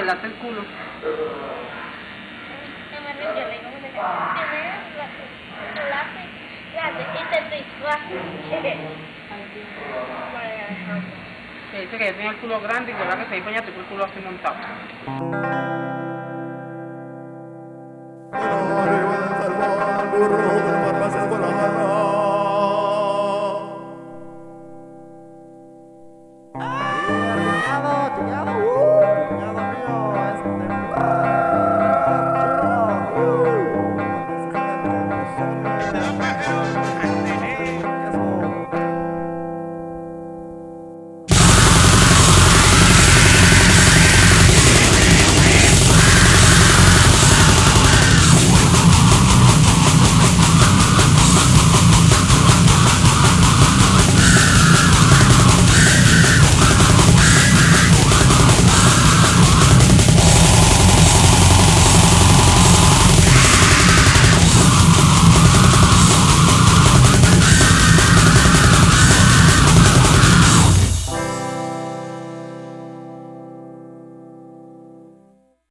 arreglaste el culo. Que dice que ella tenía el culo grande y que va que se iba a el culo así montado. Arriba del salmón, burro, de farmacias por la jarra.